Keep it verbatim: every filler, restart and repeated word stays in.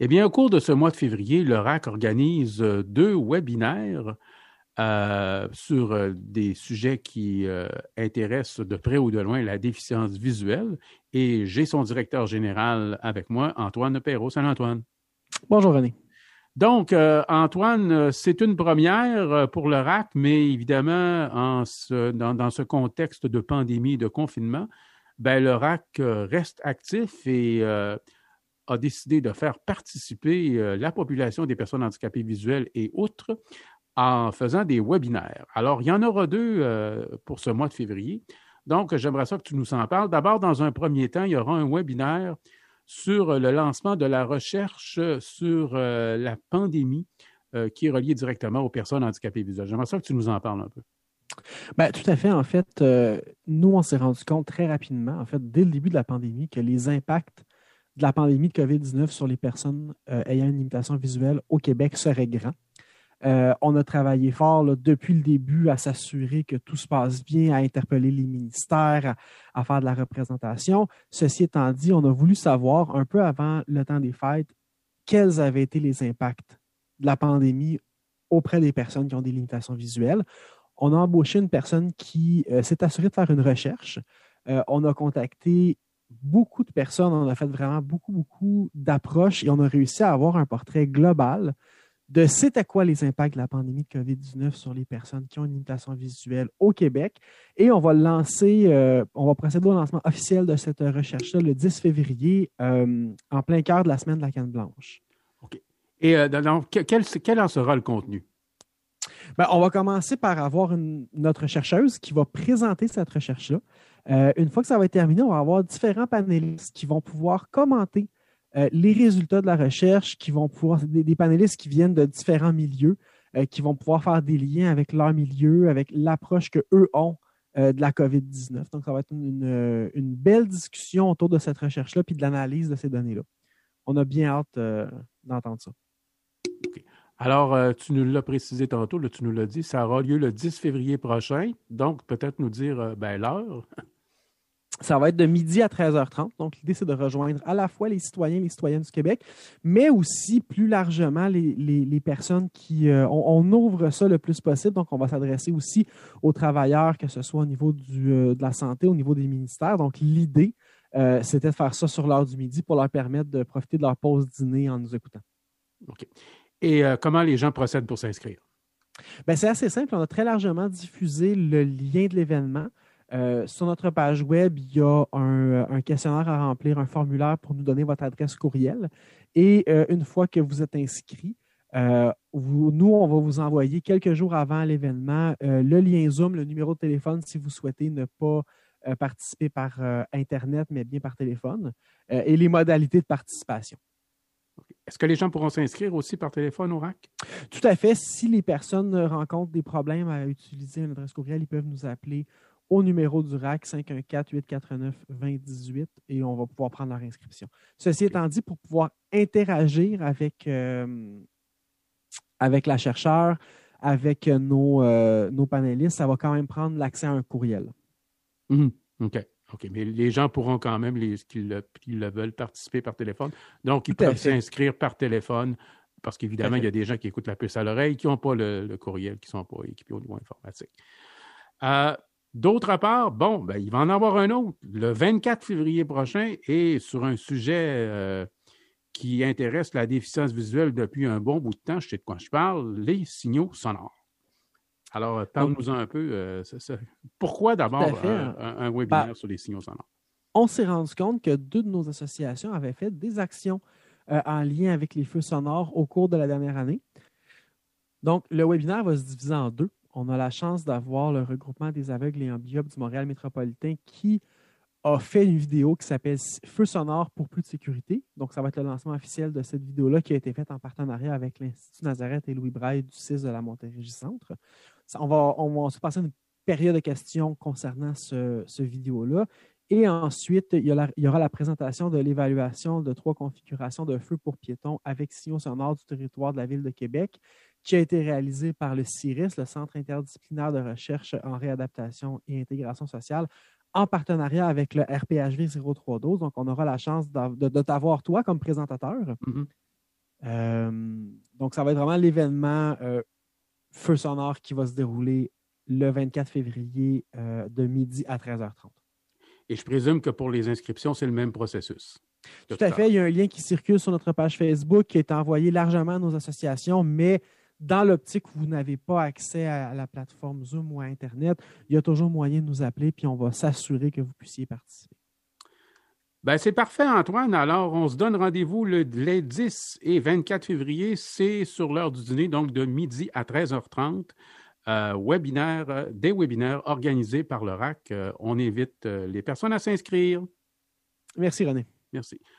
Eh bien, au cours de ce mois de février, le R A C organise deux webinaires euh, sur euh, des sujets qui euh, intéressent de près ou de loin la déficience visuelle. Et j'ai son directeur général avec moi, Antoine Perrault. Salut Antoine. Bonjour René. Donc, euh, Antoine, c'est une première pour le R A C, mais évidemment, en ce, dans, dans ce contexte de pandémie, de confinement, ben, le R A C reste actif et euh, a décidé de faire participer euh, la population des personnes handicapées visuelles et autres en faisant des webinaires. Alors, il y en aura deux euh, pour ce mois de février. Donc, j'aimerais ça que tu nous en parles. D'abord, dans un premier temps, il y aura un webinaire sur le lancement de la recherche sur euh, la pandémie euh, qui est reliée directement aux personnes handicapées visuelles. J'aimerais ça que tu nous en parles un peu. Ben, tout à fait. En fait, euh, nous, on s'est rendu compte très rapidement, en fait, dès le début de la pandémie, que les impacts de la pandémie de covid dix-neuf sur les personnes euh, ayant une limitation visuelle au Québec seraient grands. Euh, on a travaillé fort là, depuis le début à s'assurer que tout se passe bien, à interpeller les ministères, à, à faire de la représentation. Ceci étant dit, on a voulu savoir un peu avant le temps des fêtes quels avaient été les impacts de la pandémie auprès des personnes qui ont des limitations visuelles. On a embauché une personne qui euh, s'est assurée de faire une recherche. Euh, on a contacté beaucoup de personnes, on a fait vraiment beaucoup, beaucoup d'approches et on a réussi à avoir un portrait global de c'était quoi les impacts de la pandémie de covid dix-neuf sur les personnes qui ont une limitation visuelle au Québec. Et on va lancer, euh, on va procéder au lancement officiel de cette recherche-là le dix février, euh, en plein cœur de la semaine de la Canne blanche. OK. Et euh, donc, quel, quel en sera le contenu? Ben, on va commencer par avoir une, notre chercheuse qui va présenter cette recherche-là. Euh, une fois que ça va être terminé, on va avoir différents panélistes qui vont pouvoir commenter Euh, les résultats de la recherche, qui vont pouvoir, des, des panélistes qui viennent de différents milieux, euh, qui vont pouvoir faire des liens avec leur milieu, avec l'approche qu'eux ont euh, de la covid dix-neuf. Donc, ça va être une, une, une belle discussion autour de cette recherche-là puis de l'analyse de ces données-là. On a bien hâte euh, d'entendre ça. Okay. Alors, euh, tu nous l'as précisé tantôt, là, tu nous l'as dit, ça aura lieu le dix février prochain. Donc, peut-être nous dire euh, ben, l'heure. Ça va être de midi à treize heures trente. Donc, l'idée, c'est de rejoindre à la fois les citoyens et les citoyennes du Québec, mais aussi plus largement les, les, les personnes qui... Euh, on, on ouvre ça le plus possible. Donc, on va s'adresser aussi aux travailleurs, que ce soit au niveau du, euh, de la santé, au niveau des ministères. Donc, l'idée, euh, c'était de faire ça sur l'heure du midi pour leur permettre de profiter de leur pause dîner en nous écoutant. OK. Et euh, comment les gens procèdent pour s'inscrire? Bien, c'est assez simple. On a très largement diffusé le lien de l'événement. Euh, sur notre page web, il y a un, un questionnaire à remplir, un formulaire pour nous donner votre adresse courriel. Et euh, une fois que vous êtes inscrit, euh, vous, nous, on va vous envoyer quelques jours avant l'événement euh, le lien Zoom, le numéro de téléphone si vous souhaitez ne pas euh, participer par euh, Internet, mais bien par téléphone, euh, et les modalités de participation. Est-ce que les gens pourront s'inscrire aussi par téléphone au R A C? Tout à fait. Si les personnes rencontrent des problèmes à utiliser une adresse courriel, ils peuvent nous appeler au numéro du R A C cinq un quatre, huit quatre neuf, deux zéro un huit et on va pouvoir prendre leur inscription. Ceci étant dit, pour pouvoir interagir avec, euh, avec la chercheure, avec nos, euh, nos panélistes, ça va quand même prendre l'accès à un courriel. Mmh. OK. OK. Mais les gens pourront quand même, les, qui, le, qui le veulent, participer par téléphone. Donc, ils Tout peuvent s'inscrire par téléphone parce qu'évidemment, il y a des gens qui écoutent la puce à l'oreille, qui n'ont pas le, le courriel, qui ne sont pas équipés au niveau informatique. Euh, D'autre part, bon, ben, il va en avoir un autre le vingt-quatre février prochain et sur un sujet euh, qui intéresse la déficience visuelle depuis un bon bout de temps. Je sais de quoi je parle, les signaux sonores. Alors, parle-nous-en un peu. Euh, ça, ça. Pourquoi d'abord un, un, un webinaire bah, sur les signaux sonores? On s'est rendu compte que deux de nos associations avaient fait des actions euh, en lien avec les feux sonores au cours de la dernière année. Donc, le webinaire va se diviser en deux. On a la chance d'avoir le regroupement des aveugles et amblyopes du Montréal métropolitain qui a fait une vidéo qui s'appelle « Feux sonores pour plus de sécurité ». Donc, ça va être le lancement officiel de cette vidéo-là qui a été faite en partenariat avec l'Institut Nazareth et Louis Braille du C I S de la Montérégie-Centre. On va, on va se passer une période de questions concernant ce, ce vidéo-là. Et ensuite, il y, la, il y aura la présentation de l'évaluation de trois configurations de feux pour piétons avec signaux sonores du territoire de la Ville de Québec, qui a été réalisé par le C I R I S, le Centre interdisciplinaire de recherche en réadaptation et intégration sociale, en partenariat avec le R P H V zéro trois douze. Donc, on aura la chance de, de, de t'avoir, toi, comme présentateur. Mm-hmm. Euh, donc, ça va être vraiment l'événement euh, Feu sonore qui va se dérouler le vingt-quatre février euh, de midi à treize heures trente. Et je présume que pour les inscriptions, c'est le même processus. Tout à fait. Il y a un lien qui circule sur notre page Facebook qui est envoyé largement à nos associations, mais dans l'optique où vous n'avez pas accès à la plateforme Zoom ou à Internet, il y a toujours moyen de nous appeler, puis on va s'assurer que vous puissiez participer. Ben, c'est parfait, Antoine. Alors, on se donne rendez-vous le, les dix et vingt-quatre février. C'est sur l'heure du dîner, donc de midi à treize heures trente. Euh, webinaire, euh, des webinaires organisés par le R A C. Euh, on invite euh, les personnes à s'inscrire. Merci, René. Merci.